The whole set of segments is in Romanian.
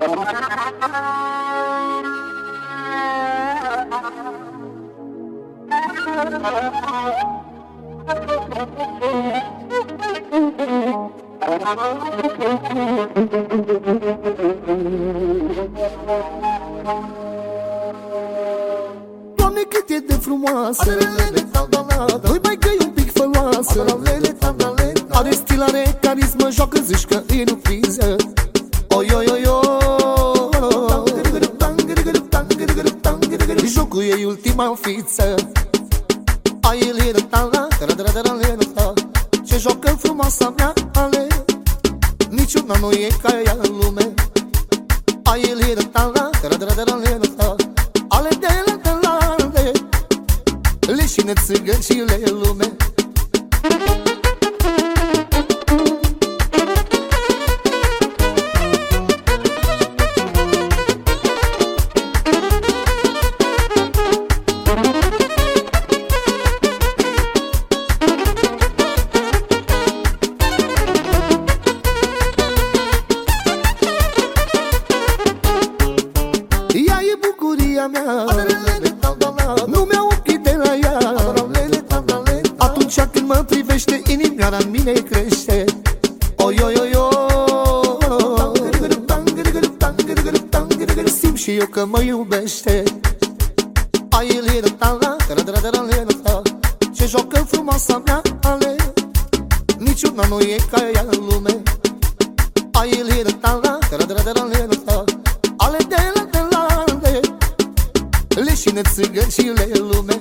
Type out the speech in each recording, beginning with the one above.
Doamne, cât e de frumoasă, nu-i mai că e un pic făloasă. Are stil, are carismă, joacă, zici că e nu priză. Oi, oi, oi, oi. Jocul e ultima fiță. Ai liră ta, ce joacă frumoasa mea, ale niciuna nu e ca ea în lume. Ai liră ta, ale de la leșine, țigăni și le lume. Ea e bucuria mea, nu mi-au ochii de la ea. Atunci când mă privește, inimioara în mine crește. Oi, oi, oi, oi. Simt și eu că mă iubește. Ai liră ta, ce joacă frumoasa mea, ale niciuna nu e ca ea în lume. Ai liră ta, ale de la leșine, țigăni și le lume.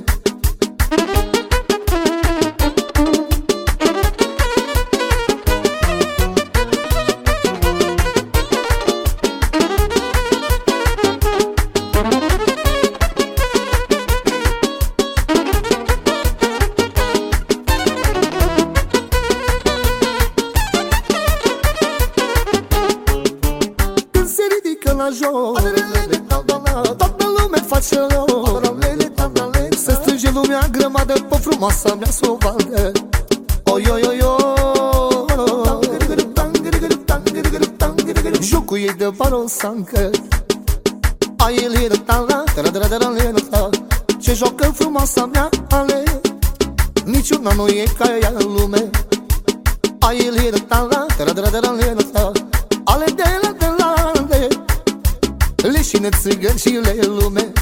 Când se ridică la joc, toată lumea face loc. Se strânge lumea grămadă pe frumoasa mea s-o vadă. Oi, oi, oi, oi. Jocul ei de barosancă. Ai liră ta, ce joacă frumoasa mea, ale niciuna nu e ca ea în lume. Ai liră ta, ale de la leșine, țigăni și le lume.